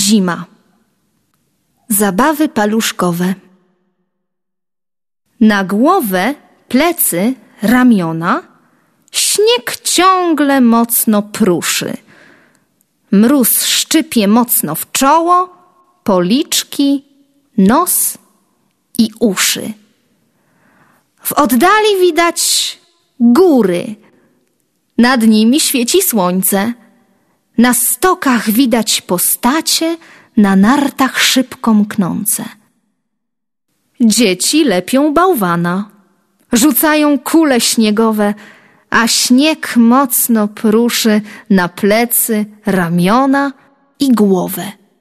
Zima. Zabawy paluszkowe. Na głowę, plecy, ramiona śnieg ciągle mocno pruszy. Mróz szczypie mocno w czoło, policzki, nos i uszy. W oddali widać góry. Nad nimi świeci słońce. Na stokach widać postacie, na nartach szybko mknące. Dzieci lepią bałwana, rzucają kule śniegowe, a śnieg mocno pruszy na plecy, ramiona i głowę.